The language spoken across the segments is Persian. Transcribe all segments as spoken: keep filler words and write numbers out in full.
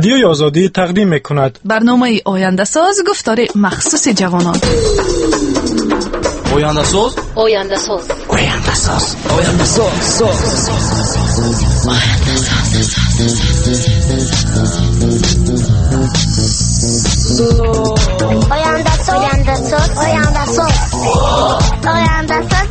رادیوی آزادی تقدیم می‌کند. برنامه آینده ساز گفتار مخصوص جوانان. آینده ساز آینده ساز آینده ساز آینده ساز آینده ساز آینده ساز آینده ساز آینده ساز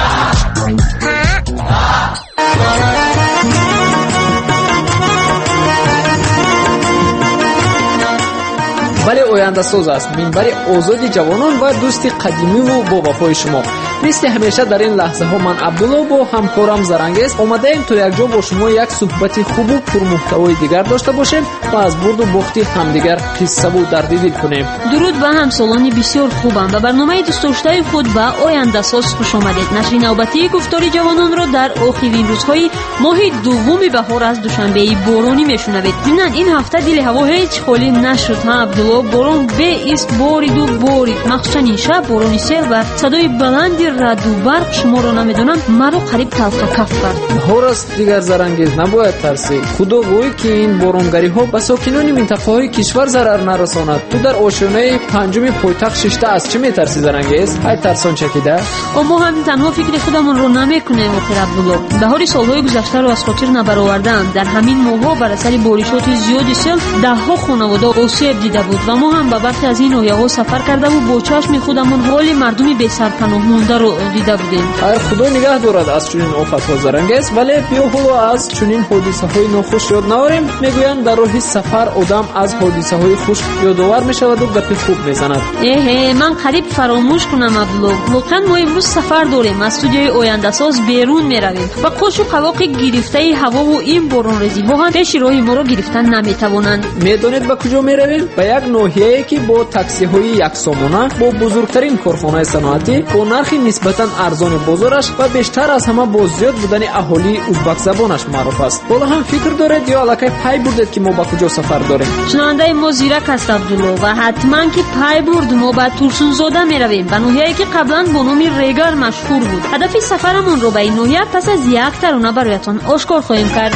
بله آینده ساز است، منبر آزادی جوانان و دوستی قدیمی و با وفای شما. مثل همیشه در این لحظه ها من عبدالله با همکارم زرنگیز آمده ایم تا یک جا با شما یک صحبت خوب و پرمحتوای دیگر داشته باشیم و از برد و باخت همدیگر قصه و درد دل کنیم. درود به همسالان بسیار خوبم و برنامه دوست داشته خود به آینده ساز خوش آمدید. نشر نوبتی گفتار جوانان را در آخرین روزهای ماه دوم بهار از دوشنبه بارانی میشنوید. ببینید این هفته دل هوا هیچ خالی نشد. ها عبدالله، باران به است بارید و بارید، مخصوصا این شب بارانی سیل و صدای بلندی رعد و برق شما را نمیدونم مرا قریب تلخ کف کرد. بهار است دیگر زرنگیز، نباید ترسید. خدا گویی که این بارانگری ها به ساکنان منطقه های کشور ضرر نرساند. تو در آشیانه پنجم پایتخت ششته از چه میترسی زرنگیز؟ های ترسان چکیده؟ اما هم تنها فکر خودمون رو نمیکنیم آخر عبدالله. بهار سالهای گذشته رو از خاطر نبرآوردم. در همین ماه‌ها بر اثر بارشات زیاد سیل ده ها خانواده آسیب دیده بود و ما هم به برخی از این ناحیه‌ها سفر کرده و با چشم خودمون حال مردم بی سرپناه مونده رو دیده بودیم. هر خدا نگاه دارد از چنین آفت‌ها زرنگیز. ولی بیا حالا از چنین حادثه‌های ناخوش یاد نآوریم. میگویند در راه سفر آدم از حادثه‌های خوش یادآور میشود و گپ خوب میزند. اه من قریب فراموش کنم عبدالله. واقعا ما امروز سفر داریم، از استودیوی آینده ساز بیرون میرویم و قش و قواق گرفته هوا و این بارانریزی ها هم پیش راه ما رو گرفتن نمیتوانند. میدونید به کجا میرویم؟ به یک ناحیه‌ای که با تاکسی‌های یکسامانه با بزرگترین کارخانه صنعتی با نرخی نسبتاً ارزان بازارش و بیشتر از همه با زیاد بودن اهالی ازبک زبانش معروف است. بالا هم فکر دارید یا علاقه پای بردید که ما به کجا سفر داریم؟ شنونده ما زیرک است عبدالله و حتما که پای برد ما به ترسونزاده میرویم، به ناحیه‌ای که قبلا با نام ریگر مشهور بود. هدف سفرمون رو به این ناحیه پس از یک ترانه برایتان آشکار خواهیم کرد.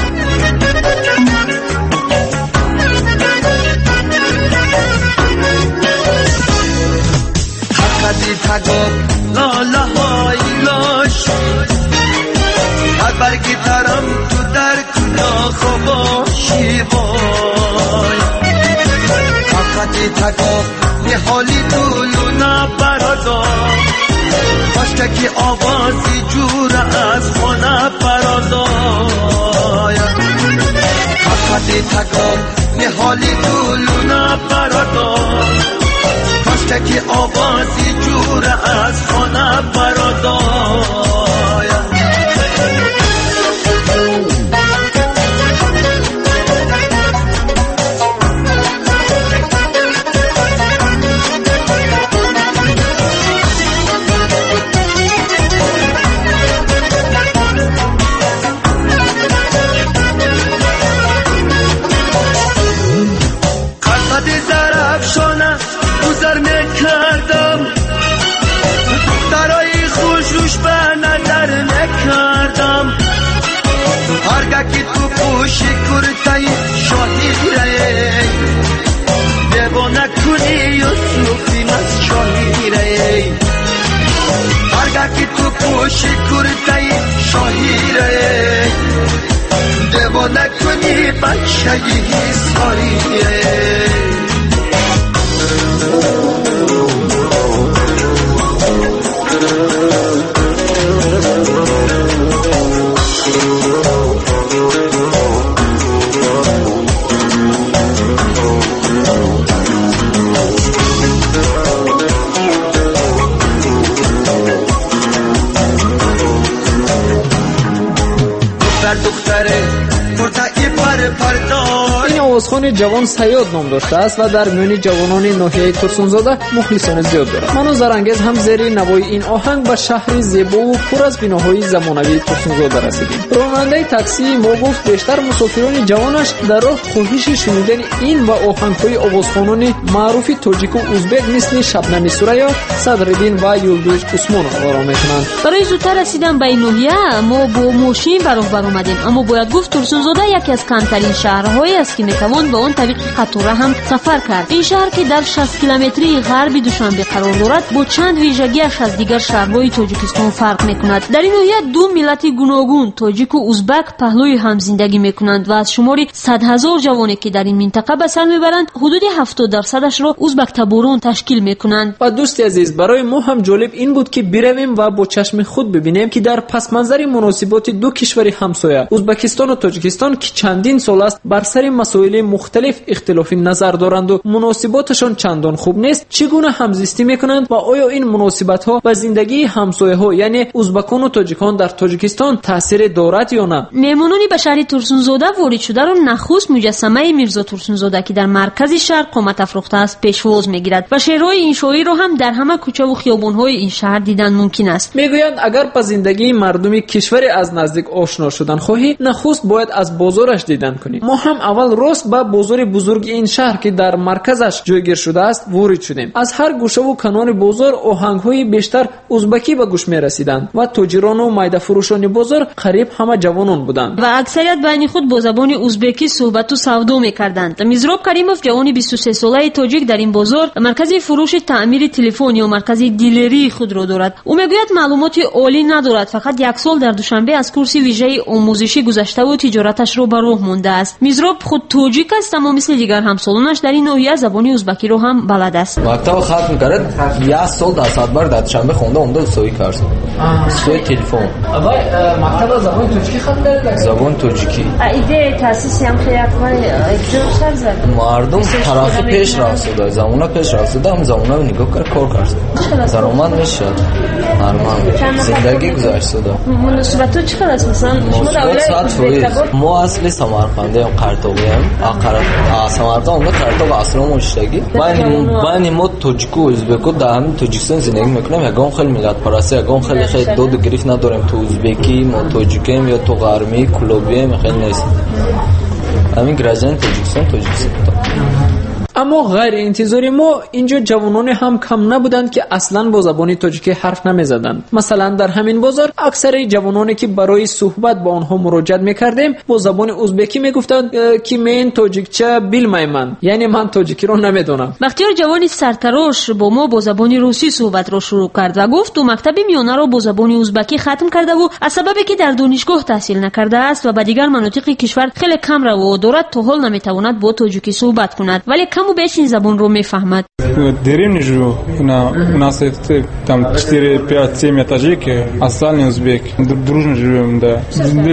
حقیقتی تگاب لاله های لاش هر برگی ترم تو در کنا خواباشی وای حقیقتی تگاب نحالی دولونا برادار باشکه که آوازی جور از خانه برادار حقیقتی تگاب نحالی دولونا برادار باشکه که آوازی جور از خانه برادار که تو پوشی کرتای شاهی ره دیوانه کنی یوسفی از شاهی ره هرگاه که تو پوشی کرتای شاهی ره دیوانه کنی بچه یه ساری ره این آوازخوان جوان صیاد نام داشته است و در میان جوانان ناحیه ترسونزاده مخلصان زیاد دارد. من و زرنگیز هم زیر نوای این آهنگ به شهری زیبا و پر از بناهای زمانوی ترسونزاده رسیدیم. راننده تاکسی ما گفت بیشتر مسافران جوانش در راه خواهش شنیدن این و آهنگ‌های آوازخوانان معروف تاجیک و ازبک مثل شبنم سوریا، صدرالدین و یلدوز عثمان آرام می‌کنند. برای زودتر رسیدن به این ناحیه ما با ماشین به راه برآمدیم، اما باید گفت ترسونزاده یکی از کمترین شهرهایی است که میتوان به آن طریق قطوره هم سفر کرد. این شهر که در شصت کیلومتری غرب دوشنبه قرار دارد با چند ویژگیش از دیگر شهرهای تاجیکستان فرق میکند. در این ناحیه دو ملت گوناگون تاجیک و ازبک پهلوی هم زندگی میکنند و از شماری صد هزار جوانی که در این منطقه به سر میبرند حدود هفتاد درصدش را ازبک تبارون تشکیل میکنند. و دوستی عزیز، برای ما هم جالب این بود که برویم و با چشم خود ببینیم که در پس منظر مناسبات دو کشور همسایه ازبکستان و تاجیکستان که چندین سال است بر سر مسائل مختلف اختلاف نظر دارند و مناسباتشان چندان خوب نیست، چگونه همزیستی میکنند و آیا این مناسبت ها به زندگی همسایه ها یعنی ازبکان و تاجیکان در تاجیکستان تاثیر دارد یا نه؟ مهمانان به شهر تورسونزاده وارد شده را نخست مجسمه میرزا تورسونزاده که در مرکز شهر قامت افروخته است پیشواز میگیرد و شعرهای انشایی را هم در همه کوچه و خیابان‌های این شهر دیدن ممکن است. میگویند اگر با زندگی مردم کشور از نزدیک آشنا شدن خواهی، نخست باید از بازارش دیدن کنی. ما هم اول راست به بازار بزرگ این شهر که در مرکزش جایگیر شده است وارد شدیم. از هر گوشه و کنار بازار آهنگ‌های بیشتر ازبکی به گوش می‌رسیدند و تاجران و میده فروشان بازار قریب همه جوانان بودند و اکثریت بین خود با زبان ازبکی صحبت و سودا می‌کردند. میزراب کریموف جوانی بیست و سه ساله تاجیک در این بازار مرکز فروش تعمیر تلفن یا مرکز دیلری خود را دارد. او میگوید معلومات عالی ندارد، فقط یک سال در دوشنبه از کورس ویژه آموزشی گذشته و تجارتش را به راه مانده است. میزراب خود تاجیک است اما مثل دیگر همسالانش در این ناحیه زبان ازبکی را هم بلد است. مکتب ختم کرد، یک سال در ساعتبر در دوشنبه خونده اونجا استوی کرد. استوی تلفن. اول مکتب زبان تاجیکی ختم کرد. زبان تاجیکی. ایده تاسیس هم خیلی اکثر زد. مردم طرف پیش رفته، زمانه پیش رفته، هم زمانه رو نگاه کرد کار کرد. درآمد میشه. نرمال. زندگی گذشته. مناسبت چه خلاص مثلا شما دولت ما اصلی سمرقنده ام قرطاقی ام اقرا سمرقند اون قرطاق اصلا مشتاقی من من ما تاجیکو ازبکو در همین تاجیکستان زندگی میکنم. یگان خیلی ملت پرستی، یگان خیلی خیلی دود گریف نداریم تو ازبکی ما تاجیکیم یا تو غرمی کلوبیم خیلی نیست. همین گرازن تاجیکستان تاجیکستان. اما غیر انتظاری ما اینجا جوانان هم کم نبودند که اصلا با زبان تاجیکی حرف نمیزدند. مثلا در همین بازار اکثر جوانانی که برای صحبت با آنها مراجعه میکردیم با زبان ازبکی میگفتند که من تاجیکچه بیلمیمن، یعنی من تاجیکی رو نمیدونم. بختیار جوانی سرتراش با ما با زبان روسی صحبت را شروع کرد و گفت تو مکتب میانه را با زبان ازبکی ختم کرده و از سببی که در دانشگاه تحصیل نکرده است و به دیگر مناطق کشور خیلی کم رو دارد تا حال نمیتواند با تاجیکی صحبت کند، ولی کم و بیش این زبان رو میفهمد. деревне живу, на, у нас это, там четыре пять семь этажей, остальные узбек, дружно живем, да.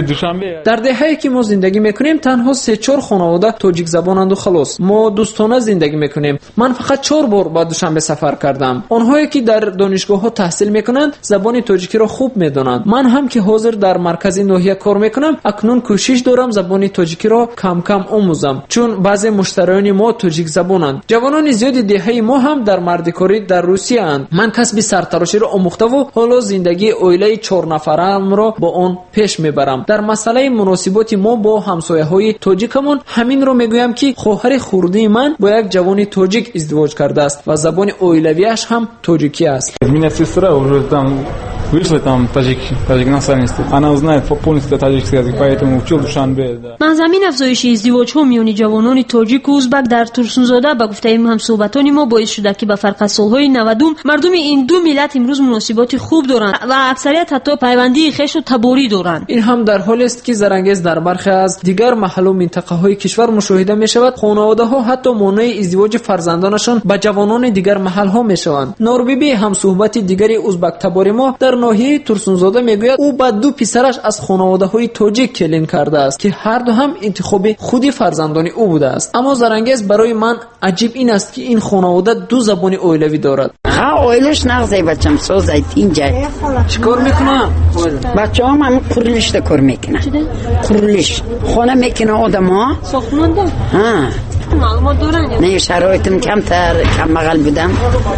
در دهه‌ای که ما زندگی میکنیم تنها سه چهار خانواده تاجیک زبانند و خلاص. ما دوستانه زندگی میکنیم. من فقط چهار بار با دوشنبه سفر کردم. آنهایی که در دانشگاه‌ها تحصیل میکنند زبان تاجیکی را خوب میدونند. من هم که حاضر در مرکز ناحیه کار میکنم اکنون کوشش دارم زبان تاجیکی را کم کم آموزم، چون بعضی مشتریان ما تاجیک زبانند. جوانان زیادی دهه ما هم در مردکاری در روسیه اند. من کسب سرتراشی را آموخته و حالا زندگی عائله چهار نفرم را با آن پیش میبرم. در مسئله مناسبات ما با همسایه‌های تاجیکمون همین رو میگویم که خواهر خردی من با یک جوان تاجیک ازدواج کرده است و زبان عائلویش هم تاجیکی است. Меня сестра уже там вышла там таджик, таджик национальности. Она знает полностью таджикский язык, поэтому учил Душанбе. منظمین افزایش ازدواج‌ها میان جوانان تاجیک و ازبک در تورسونزاده به گفته هم صحبتان ما باعث شده که به فرق از سال‌های نود مردم این دو ملت امروز مناسبات خوب دارند و اکثریت حتی پیوندی خویش و تباری دارند. این هم در حالی است که زرنگیز در برخی از دیگر محل و منطقه‌های کشور مشاهده می‌شود خانواده‌ها حتی مانع ازدواج فرزندانشان با جوانان دیگر محل‌ها می‌شوند. نوربیبی هم صحبت دیگری ازبک تباری ما در ناحیه تورسونزاده میگوید او با دو پسرش از خانواده‌های تاجیک کلین کرده است که هر دو هم انتخاب خودی فرزندانی او بوده است. اما زرنگیز برای من عجیب این است که این خانواده دو زبان عائلوی دارد. ها عائلش نغزای بچم سوزای اینجا چیکار میکنه؟ بچه‌ام هم قرلش کار میکنه. قرلش خونه میکنه آدما ساختمان ده. ها معلومات دارن. نه شرایطم کمتر کم بغل بودم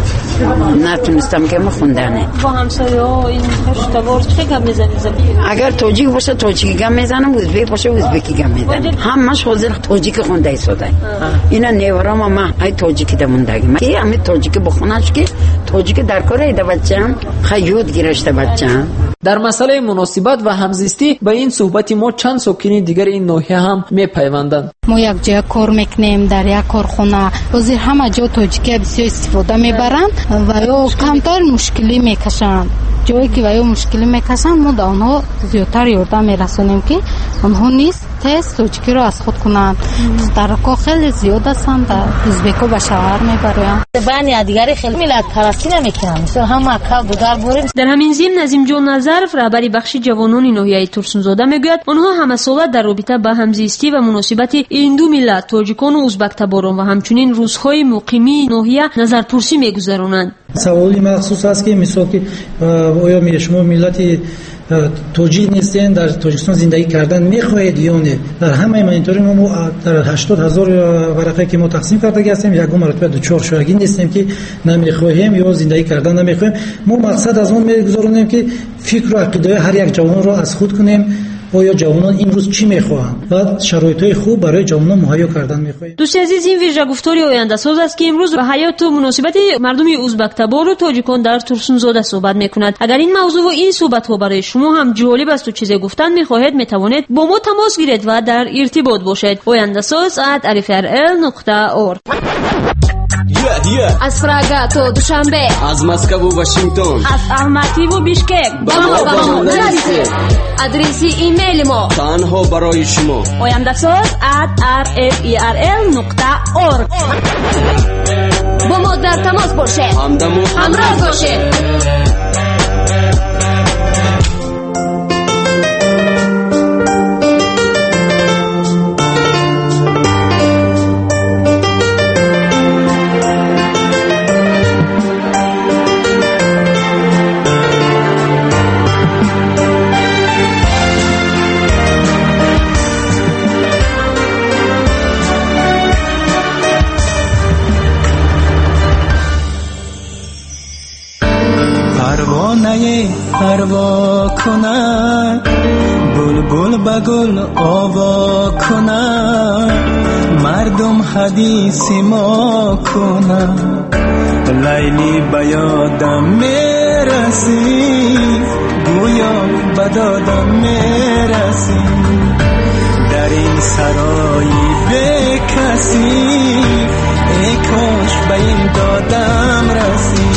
نتونستم که خوندنه. با همسایه‌ها این خشتوار چه گپ میزنی زبی؟ اگر تاجیک باشه تاجیکی گپ میزنم، ازبک باشه ازبکی گپ میزنم. همش حاضر تاجیک خونده ایستاده. اینا نیورام ما ای تاجیکی دموندگی. کی همین تاجیک بخوناش که تاجیک در کار ایده بچم خیود گرشته بچم. در مسئله مناسبت و همزیستی به این صحبت ما چند ساکنین دیگر این ناحیه هم میپیوندند. ما یک جای کار میکنیم، در یک کارخانه بازی همه جا تاجیکی بسیار استفاده میبرند و یا کمتر مشکلی میکشند. جایی که و یا مشکلی میکشند ما در آنها زیادتر یاردم میرسونیم که آنها نیست تست تاجیکی را از خود کنند. ترکا خیلی زیاد هستند، در ازبکا به شوهر میبرند. بانی دیگری خیلی ملت پرستی نمیکنند، مثل هم اکا بودار بریم. در همین ضمن نظیم جان نظرف رهبر بخش جوانان ناحیه ترسونزاده میگوید آنها همساله در رابطه با همزیستی و مناسبت این دو ملت تاجیکان و ازبک تباران و همچنین روزهای مقیمی ناحیه نظرپرسی میگذرانند. سوالی مخصوص است که مثلا که آیا می شما ملت توجیه نیستین در تاجیکستان زندگی کردن میخواهید یا نه؟ در همه مانیتورینگ ما در هشتاد هزار ورقه که ما تقسیم کرده هستیم یکم مرتبه دو چهار شاگرد نیستیم که نمیخواهیم یا زندگی کردن نمیخواهیم. ما مقصد از اون میگذارونیم که فکر و عقیده هر یک جوان را از خود کنیم. آیا جوانان امروز چی میخواهند و شرایطهای خوب برای جوانان مهیا کردن میخواهید. دوست عزیز این ویژه گفتاری آینده ساز است که امروز به حیات و مناسبت مردم ازبک تبار و تاجیکان در ترسونزاده صحبت میکند. اگر این موضوع و این صحبت ها برای شما هم جالب است و چیزی گفتن میخواهید میتوانید با ما تماس گیرید و در ارتباط باشید. آینده ساز ات ار اف ار ال نقطه اورگ. Yeah, yeah. از پراگ تا دوشنبه، از مسکو و واشنگتن، از الماتی و بیشکک. با ما با ما برسید. آدرس ایمیل ما تنها برای شما آینده ساز ات ار اف ار ال نقطه اورگ. با ما در تماس باشید، همراه باشید. پروا کنه بلبل به گل آوا کنه مردم حدیث ما کنه لیلی به یادم میرسی گویا به دادم میرسی در این سرایی به کسی ای کاش به این دادم رسی.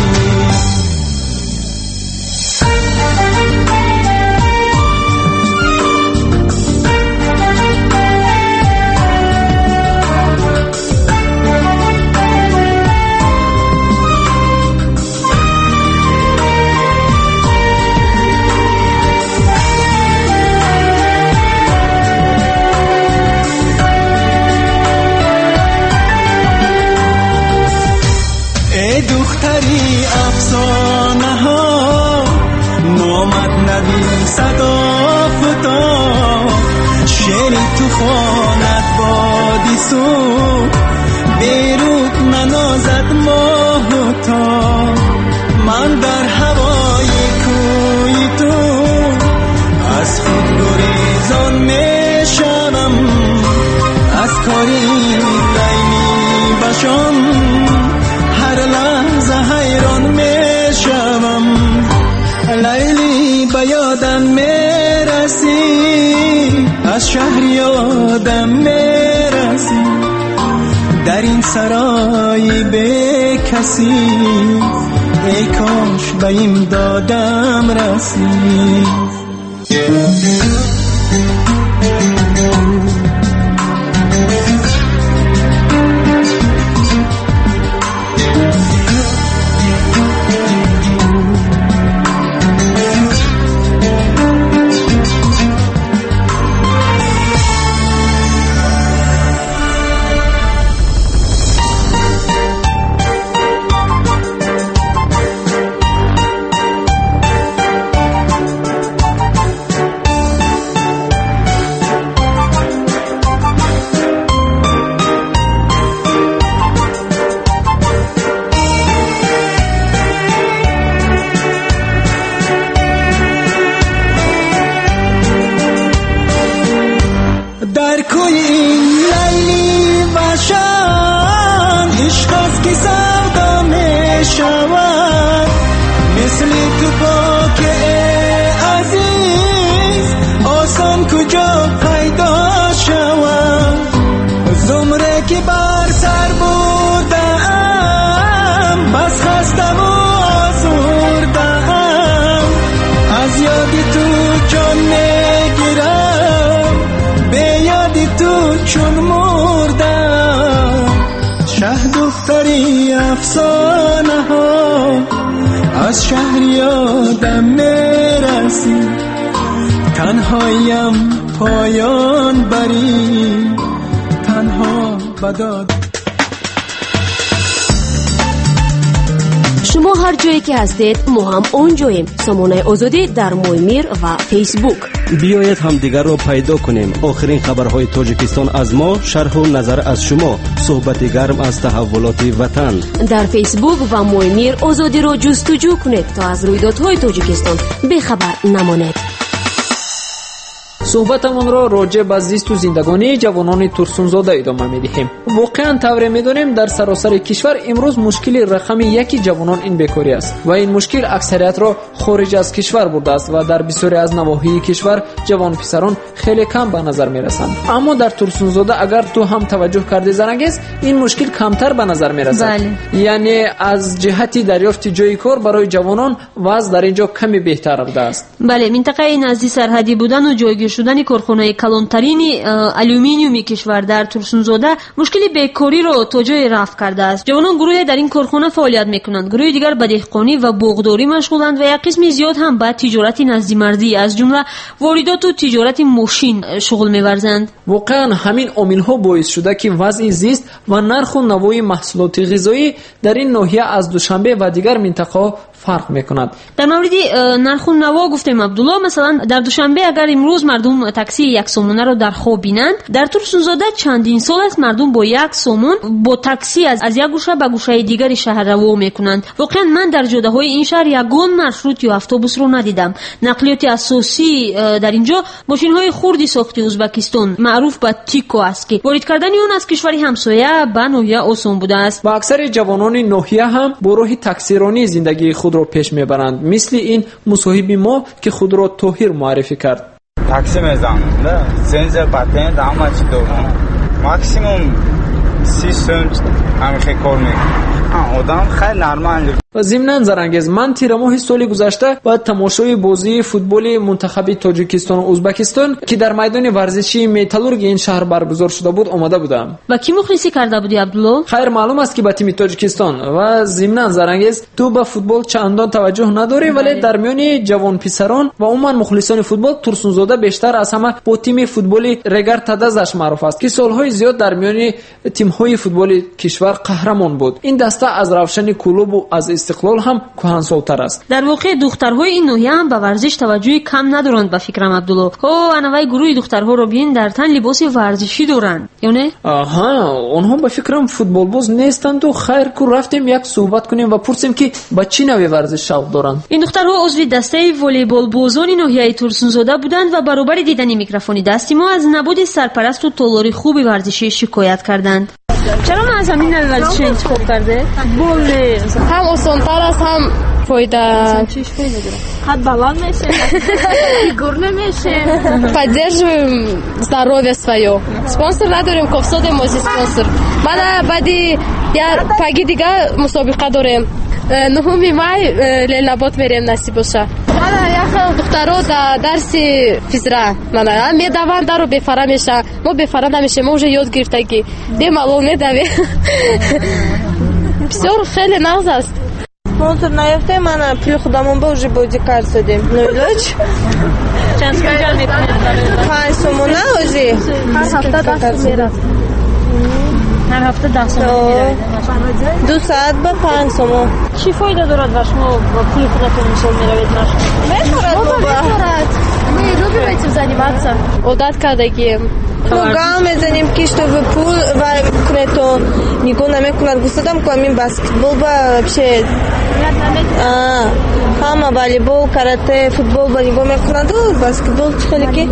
از شهر یادم میرسی در این سرای به کسی ای کاش به این دادم رسی. بی افسانه ها از شهر یادم میرسی تنهایم پایان بری تنها بداد. شما هر جایی که هستید ما هم اونجاییم. سامانه آزادی در مویمیر و فیسبوک. بیایید هم دیگر را پیدا کنیم. آخرین خبرهای تاجیکستان از ما، شرح و نظر از شما، صحبت گرم از تحولات وطن. در فیسبوک و مویمیر آزادی را جستجو کنید تا از رویدادهای تاجیکستان بخبر نمانید. صحبتمون را راجع به زیست و زندگانی جوانان ترسونزاده ادامه می‌دهیم. واقعا طوری می‌دانیم در سراسر کشور امروز مشکل رقم یکی جوانان این بیکاری است و این مشکل اکثریت را خارج از کشور برده است و در بسیاری از نواحی کشور جوان پسران خیلی کم به نظر می‌رسند. اما در ترسونزاده اگر تو هم توجه کردی زرنگیز این مشکل کمتر به نظر می‌رسد. بله. یعنی از جهتی دریافت جای کار برای جوانان وضع در اینجا کمی بهتر بوده است. بله، منطقه نزدیک سرحدی بودن و جایگیر شدن کارخانه کلانترین آلومینیومی کشور در ترسونزاده مشکل بیکاری را تا جای رفع کرده است. جوانان گروهی در این کارخانه فعالیت میکنند، گروه دیگر به دهقانی و بوغداری مشغولند و یک قسم زیاد هم به تجارت نزدیمردی از جمله واردات و تجارت ماشین شغل می‌ورزند. واقعا همین عامل‌ها باعث شده که وضع زیست و نرخ و نوای محصولات غذایی در این ناحیه از دوشنبه و دیگر منطقه‌ها فرق میکند. در مورد نرخ و نوا گفتیم عبدالله، مثلا در دوشنبه اگر امروز مردم تاکسی یک سومونه رو در خواب بینند، در ترسونزاده چندین سال است مردم با یک سومون با تاکسی از از یک گوشه به گوشه دیگری شهر رو میکنند. واقعا من در جاده‌های این شهر یگان مارشروت یا اتوبوس رو ندیدم. نقلیات اساسی در اینجا ماشین‌های خردی ساخته ازبکستان معروف به تیکو است که وارد کردن اون از کشوری همسایه به ناحیه آسان بوده است. و اکثر جوانان ناحیه هم با راه تاکسیرانی زندگی خود را پیش میبرند، مثل این مصاحب ما که خود را طاهر معرفی کرد. تاکسی میزنم، نه سنز پاتن دام چی دو ماکسیموم سی سنت همیشه کار میکنم. آدم خیلی نرمال. و ضمناً زرنگیز من تیر ماه سال گذشته با تماشای بازی فوتبال منتخب تاجیکستان و ازبکستان که در میدان ورزشی متالورگ این شهر برگزار شده بود آمده بودم. و کی مخلصی کرده بودی عبدالله؟ خیر معلوم است که با تیم تاجیکستان. و ضمناً زرنگیز تو به فوتبال چندان توجه نداری، ولی در میان جوان پسران و عموما مخلصان فوتبال ترسونزاده بیشتر از همه با تیم فوتبال رگر تدزش معروف است که سالهای زیاد در میان تیم‌های فوتبال کشور قهرمان بود. این دسته از روشن کلوب و از استقلال هم کهنسال‌تر است. در واقع دخترهای این ناحیه هم به ورزش توجهی کم ندارند به فکرم عبدالله. او انواع گروه دخترها رو ببین در تن لباس ورزشی دارند، یا نه؟ آها، اونها به فکرم فوتبال باز نیستند و خیر کو رفتیم یک صحبت کنیم و پرسیم که با چی نوع ورزش شوق دارند. این دخترها عضو دسته والیبال بازان ناحیه ترسونزاده بودند و برابر دیدن میکروفون دستی ما از نبود سرپرست و تالار خوب ورزشی شکایت کردند. چرا من از همین نوع ورزش انتخاب کرده؟ فوتبال هم آسان‌تر است هم فایده. چیش فایده داره؟ قد بلند میشه، فیگور نمیشه. Поддерживаем здоровье свое. Спонсор نداریم، کوفسا داریم از спонсор. بعد بعدی یا پاگی دیگه مسابقه داریم. نهم مای لیلاباد میریم نصیب باشه. من یک دخترها در درس فیزرا من میدوند رو بفره میشه، ما بفره نمیشه، ما уже یاد گرفتگی دیم الان میدوی. بسیار خیلی نغز است. спонсор نیافته من پول خودمون با уже бодикар شدیم. نویلوچ چند سال میکنید؟ پنج سومونه اوزی هر هفته دست میره. هر هفته ده سومون میروید؟ دو ساعت به پنج سومون. چی فایده دارد و شما با پول خودتون مثال میروید مشق؟ میخورد بابا. Мы любим этим заниматься. عادت کردگیم. تو گام میزنیم که تو به پول و کنه تو نگاه نمیکنند. گفتم که همین بسکتبال با بشه همه والیبال، کاراته، فوتبال با نگاه میکنند و بسکتبال خیلی که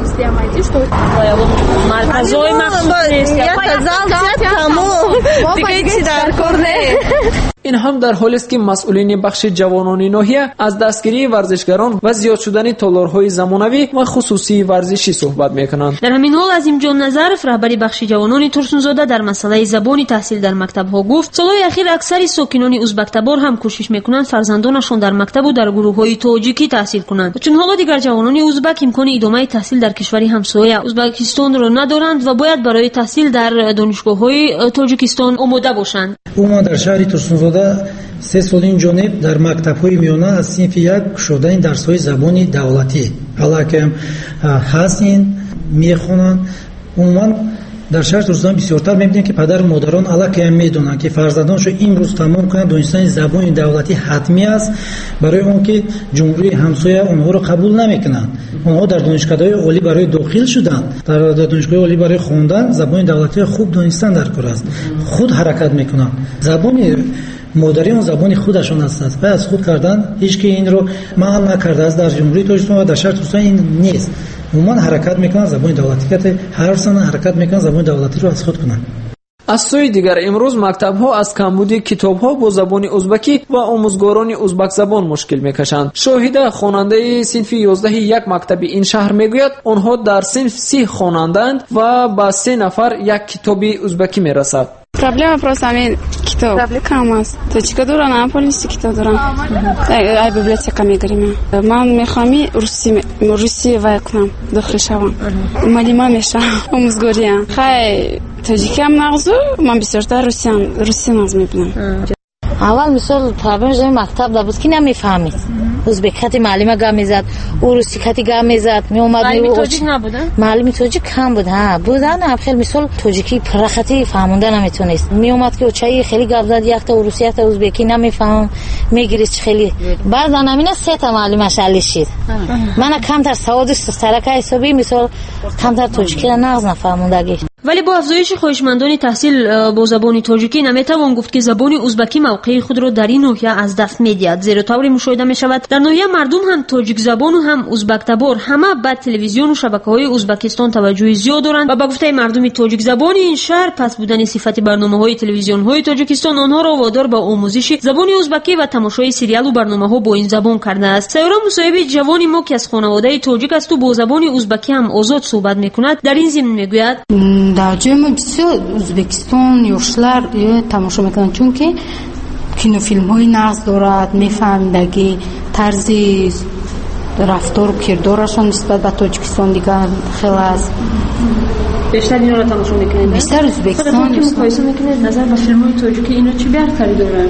مرکزهای مخصوص نیست. یک زال زیاد همو دیگه چی در کرده. این هم در حالی است که مسئولین بخش جوانان ناحیه از دستگیری ورزشگران و زیاد شدن تالارهای زمانوی و خصوصی ورزشی صحبت میکنند. در همین حال عظیم جان نظرف رهبر بخش جوانان ترسونزاده در مسئله زبان تحصیل در مکتب‌ها گفت سالهای اخیر اکثر ساکنان ازبک‌تبار هم کوشش میکنند فرزندانشان در مکتب و در گروه‌های تاجیکی تحصیل کنند، چون حالا دیگر جوانان ازبک امکان ادامه تحصیل در کشوری همسایه ازبکستان را ندارند و باید برای تحصیل در دانشگاه‌های تاجیکستان آماده باشند. عموما در شهر ترسونزاده سه سال اینجا در مکتب‌های میانه از صنف یک شدن درس‌های زبان دولتی علاکه هستین میخونن. عموما در شهر ترسونزاده بسیارتر میبینیم که پدر و مادران علاکه میدونن که فرزندانشو امروز تمام کنن دانستن زبان دولتی حتمی است برای اون که جمهوری همسایه اونها رو قبول نمیکنن. اونها در دانشگاه‌های عالی برای داخل شدن، در دانشگاه عالی برای خوندن زبان دولتی خوب دانستن در کار است، خود حرکت میکنن. زبان مادری اون زبان خودشون است و از خود کردن هیچ کی این رو معلوم نکرده است. در جمهوری تاجیکستان و در شهر ترسونزاده این نیست. عموما حرکت میکنن زبان دولتی که هر سال حرکت میکنن زبان دولتی رو از خود کنن. از سوی دیگر امروز مکتب‌ها از کمبودی کتاب‌ها با زبان ازبکی و آموزگاران ازبک زبان مشکل می‌کشند. شاهده خواننده صنف یازده یک مکتب این شهر میگوید آنها در صنف سی خوانندند و با سه نفر یک کتاب ازبکی میرسد. Проблема просто ами китоб. Кам аст. То чика дорам, ам полиси китоб дорам. Ай библиотека мегирим. Ман мехами руси руси вай кунам. Дохил шавам. Малима мешам. Омузгориям. Хай тоҷикиам нағзу, ман бисёртар русиям руси нағз мебинам. اول مثال پرابلم زمین مکتب داشت که نمیفهمید. ازبک خطی معلم گام میزد، روسی خطی گام میزد. می اومد معلم تاجیک نبودن؟ معلم تاجیک کم بود. ها بودن. هم خیلی مثال تاجیکی پرخطی فهموندن نمیتونست. می اومد که چای خیلی گپ زد، یک تا روسی یک تا ازبکی نمیفهم. میگریست خیلی. بعد زنامینه سه تا معلمش علیشید. من کم تر سوادش سرکه حسابی مثال کم تر تاجیکی را نغز نفهموندگی. ولی با افزایش خواهشمندان تحصیل با زبان تاجیکی نمیتوان گفت که زبان ازبکی موقع خود را در این ناحیه از دست میدهد، زیرا طوری مشاهده می شود در ناحیه مردم هم تاجیک زبان و هم ازبک تبار همه به تلویزیون و شبکه‌های ازبکستان توجه زیاد دارند و با گفته مردم تاجیک زبان این شهر پس بودن صفت برنامه‌های تلویزیون‌های تاجیکستان آنها را وادار به آموزش زبان ازبکی و تماشای سریال و برنامه‌ها با این زبان کرده است. سیارا مصاحب جوانی ما که از خانواده تاجیک است و با زبان ازبکی هم آزاد صحبت می‌کند در این ضمن میگوید در جای ما بسیار ازبکستان یوشلر تماشا میکنن چون که کینو فیلم های نقص دارد، میفهمیدگی طرز رفتار و کردارشان نسبت به تاجیکستان دیگر خیلی است. بیشتر اینا رو تماشا میکنید؟ بیشتر ازبکستان مقایسه میکنید نظر به فیلم های تاجیکی اینا چی بهتری دارن؟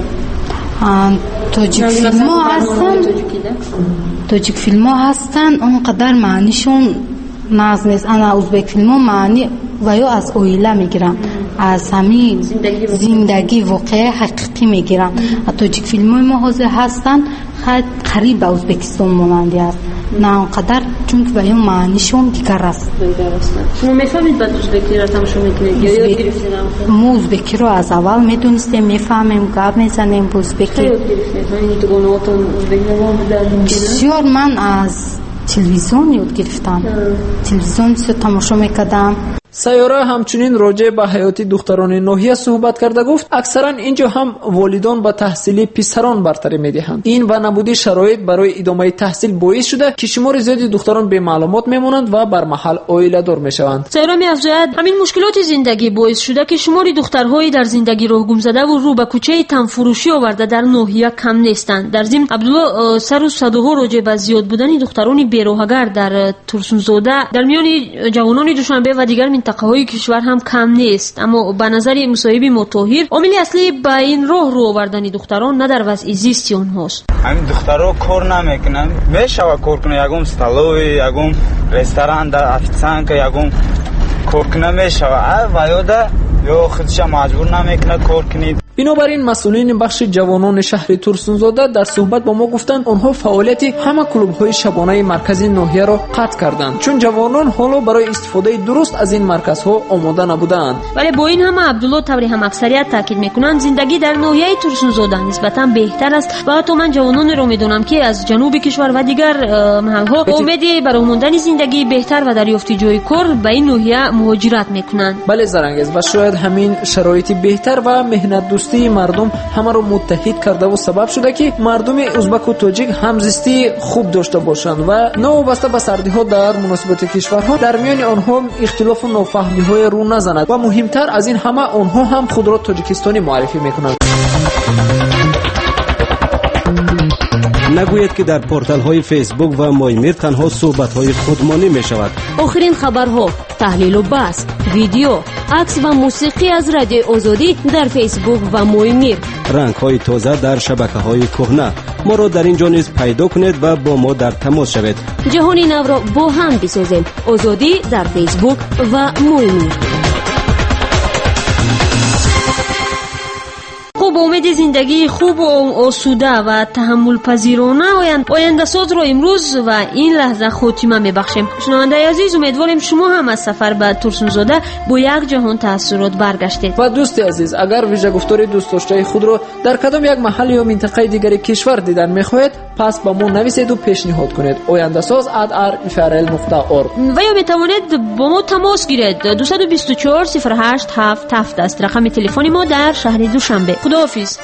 تاجیک فیلم ها هستن تاجیک فیلم ها هستن اونقدر معنیشون نقص نیست. انا ازبک فیلم ها معنی و یا از اویله میگیرن، از همین زندگی, زندگی واقعی حقیقی میگیرن. تاجیک فیلم های ما حاضر هستن خیلی قریب به ازبکستان مانندی است، نه اونقدر چون که به اون معنیشون دیگر است. شما میفهمید بعد ازبکی را تماشا میکنید یا یاد گرفتید؟ ما ازبکی رو از اول میدونستیم، میفهمیم، گپ میزنیم با ازبکی. بسیار من از تلویزیون یاد گرفتم، تلویزیون رو تماشا میکردم. سیاره همچنین راجع به حیات دختران ناحیه صحبت کرده گفت اکثرا اینجا هم والدان به تحصیل پسران برتری میدهند. این و نبودی شرایط برای ادامه تحصیل باعث شده که شمار زیادی دختران به معلومات میمونند و بر محل عائله دار میشوند. سیاره می‌افزاید همین مشکلات زندگی باعث شده که شمار دخترهای در زندگی راه گم زده و رو به کوچه تنفروشی آورده در ناحیه کم نیستند. در ضمن عبدالله سر و صدها راجع به زیاد بودن دختران بیراهگر در ترسونزاده در میان جوانان دوشنبه و دیگر منطقه‌های کشور هم کم نیست. اما به نظر مصاحب متطهر عامل اصلی به این راه رو آوردن دختران نه در وضع زیستی آنهاست. همین دخترها کار نمیکنن، میشوه کار کنه، یگم استالوی، یگم رستوران در افیسانکا، یگم کار کنه میشوه و یاده یا خودش مجبور نمیکنه کار کنید. بنابراین مسئولین بخش جوانان شهر ترسونزاده در صحبت با ما گفتند آنها فعالیت همه کلوب‌های شبانه مرکزی ناحیه را قطع کردند چون جوانان حالا برای استفاده درست از این مرکزها آماده نبودند. ولی با این همه عبدالله طوری هم اکثریت تاکید میکنند زندگی در ناحیه ترسونزاده نسبتا بهتر است و حتی من جوانان را میدونم که از جنوب کشور و دیگر محل‌ها امیدی برای ماندن زندگی بهتر و دریافت جای کار به این ناحیه مهاجرت میکنند. بله زرنگز و شاید همین شرایط بهتر و مهنت دوستی مردم همه رو متحد کرده و سبب شده که مردم ازبک و تاجیک همزیستی خوب داشته باشند و نوابسته به سردی ها در مناسبات کشورها در میان آنها اختلاف و نافهمی های رو نزند و مهمتر از این همه آنها هم خود را تاجیکستانی معرفی میکنند. نگوید که در پورتال های فیسبوک و مایمیر تنها صحبت های خودمانی می شود. آخرین خبرها، تحلیل و بحث، ویدیو، عکس و موسیقی از رادیو آزادی در فیسبوک و مایمیر. رنگ های تازه در شبکه های کهنه. ما را در اینجا نیز پیدا کنید و با ما در تماس شوید. جهانی نو را با هم بسازیم. آزادی در فیسبوک و مایمیر. خوب، امید زندگی خوب و آسوده و تحمل پذیرانه آینده ساز را امروز و این لحظه خاتمه میبخشیم. شنونده عزیز، امیدواریم شما هم از سفر به ترسونزاده با یک جهان تاثیرات برگشتید. و دوست عزیز، اگر ویژه گفتار دوست داشته خود را در کدام یک محل یا منطقه دیگری کشور دیدن میخواهید، پس با ما نویسید و پیشنهاد کنید. آینده ساز ات ار افرل نقطه اورگ. و یا میتوانید با ما تماس گیرید. دو دو چهار صفر هشت هفت هفت است رقم تلفن ما در شهر دوشنبه. خداحافظ.